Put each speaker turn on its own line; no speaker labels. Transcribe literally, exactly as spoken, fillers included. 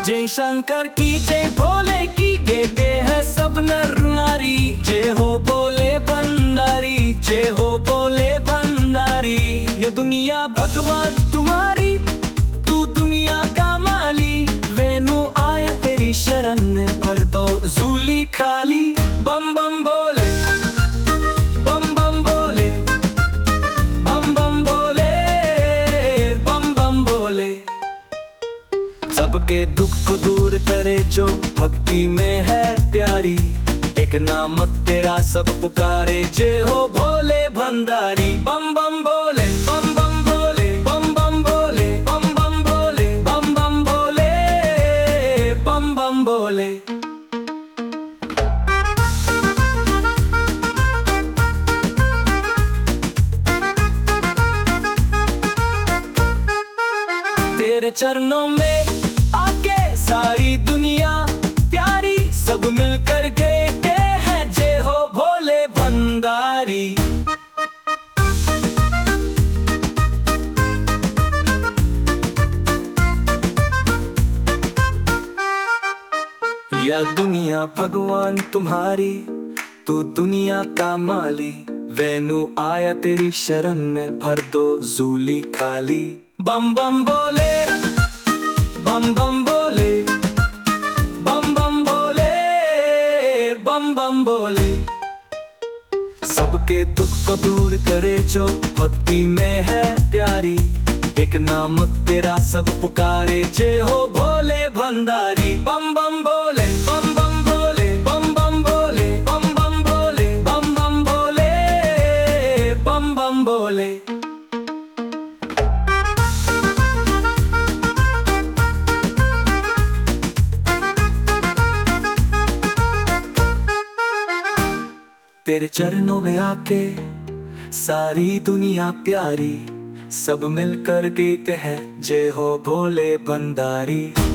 जय शंकर की जय भोले की कहते हैं सब नर नारी। जय हो भोले भंडारी, जय हो भोले भंडारी। ये दुनिया भगवान तुम्हारी, तू दुनिया का माली। वेनु आया तेरी शरण में, भर दो झोली खाली। बम बम बोले, बम बम बोले, बम बम बोले, बम बम बोले। सबके दुख को दूर करे जो भक्ति में है प्यारी। एक नाम तेरा सब पुकारे, जय हो भोले भंडारी। बम बम बोले, बम बम बोले, बम बम बोले, बम बम बोले, बम बम बोले, बम बम बोले। तेरे चरणों में आके सारी दुनिया प्यारी। सब मिलकर कहते हैं जय हो भोले भंडारी। यह दुनिया भगवान तुम्हारी, तू दुनिया का माली। वेनु आया तेरी शरण में, भर दो झोली खाली। बम बम बोले, बम बम बोले, बम बम बोले, बम बम बोले। सबके दुख को दूर करे जो भक्ति में है प्यारी। एक नाम तेरा सब पुकारे, जय हो भोले भंडारी। बम बम बोले, बम बम बोले, बम बम बोले, बम बम बोले, बम बम बोले, बम बम बोले। तेरे चरणों में आके सारी दुनिया प्यारी। सब मिलकर कहते हैं जय हो भोले भंडारी।